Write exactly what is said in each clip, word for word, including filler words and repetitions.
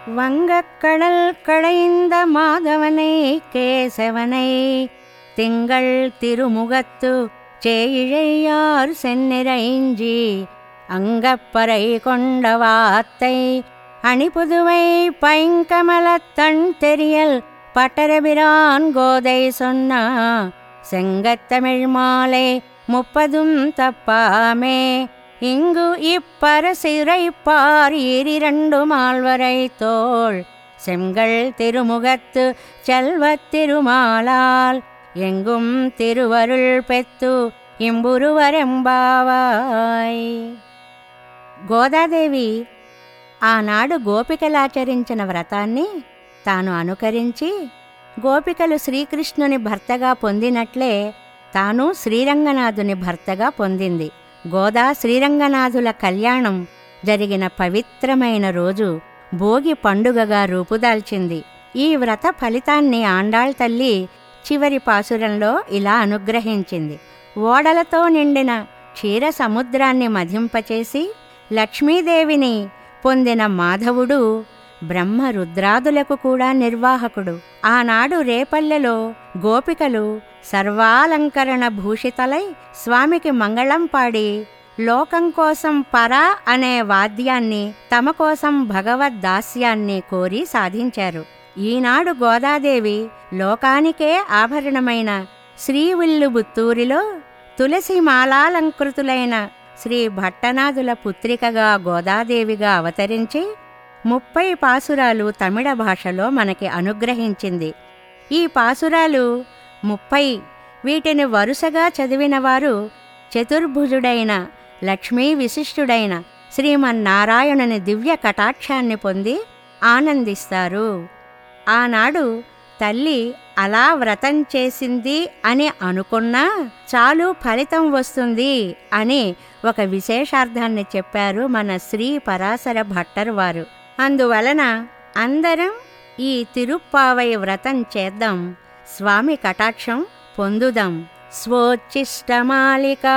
வங்கக்கடல் கடைந்த மாதவனை கேசவனை திங்கள் திருமுகத்து சேயிழையார் செந்நிறைஞ்சி அங்கப்பறை கொண்ட வாத்தை அணிபுதுவை பைங்கமலத்தண் தெரியல் பட்டரபிரான் கோதை சொன்னா செங்கத்தமிழ் மாலை முப்பதும் தப்பாமே இங்கு இப்பரசிறைப்பார் ஈரிரண்டு மால்வரை தோள் செங்கல் திருமுகத்து செல்வத் திருமாலால் எங்கும் திருவருள் பெத்து ఇంబురువరెంబావాయ్. గోదాదేవి ఆనాడు గోపికలాచరించిన వ్రతాన్ని తాను అనుకరించి గోపికలు శ్రీకృష్ణుని భర్తగా పొందినట్లే తాను శ్రీరంగనాథుని భర్తగా పొందింది. గోదా శ్రీరంగనాథుల కళ్యాణం జరిగిన పవిత్రమైన రోజు భోగి పండుగగా రూపుదాల్చింది. ఈ వ్రత ఫలితాన్ని ఆండాళ్ తల్లి చివరి పాసురంలో ఇలా అనుగ్రహించింది. ఓడలతో నిండిన క్షీర సముద్రాన్ని మధింపచేసి లక్ష్మీదేవిని పొందిన మాధవుడు బ్రహ్మ రుద్రాదులకు కూడా నిర్వాహకుడు. ఆనాడు రేపల్లెలో గోపికలు సర్వాలంకరణ భూషితలై స్వామికి మంగళం పాడి లోకం కోసం పరా అనే వాద్యాన్ని, తమ కోసం భగవద్దాస్యాన్ని కోరి సాధించారు. ఈనాడు గోదాదేవి లోకానికే ఆభరణమైన శ్రీవిల్లుబుత్తూరిలో తులసి మాలాలంకృతులైన శ్రీ భట్టనాథుల పుత్రికగా గోదాదేవిగా అవతరించి ముప్పై పాసురాలు తమిళ భాషలో మనకి అనుగ్రహించింది. ఈ పాసురాలు ముప్పై. వీటిని వరుసగా చదివినవారు చతుర్భుజుడైన లక్ష్మీ విశిష్టుడైన శ్రీమన్నారాయణుని దివ్య కటాక్షాన్ని పొంది ఆనందిస్తారు. ఆనాడు తల్లి అలా వ్రతం చేసింది అని అనుకున్నా చాలు ఫలితం వస్తుంది అని ఒక విశేషార్థాన్ని చెప్పారు మన శ్రీ పరాశర భట్టర్ వారు. అందువలన అందరం ఈ తిరుప్పావై వ్రతం చేద్దాం, స్వామి కటాక్షం పొందుదాం. స్వోచ్చిష్టమాలిక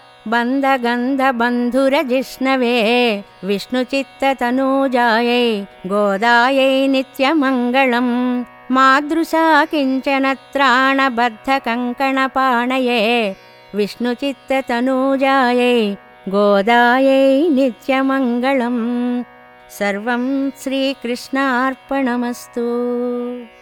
బంధగంధ బంధుర జిష్ణవే విష్ణుచిత్త తనూజాయై గోదాయై నిత్యమంగళం మాదృశా కించన త్రాణబద్ధ కంకణపాణయే విష్ణుచిత్త తనూజాయై గోదాయై నిత్యమంగళం. సర్వం శ్రీకృష్ణార్పణమస్తు.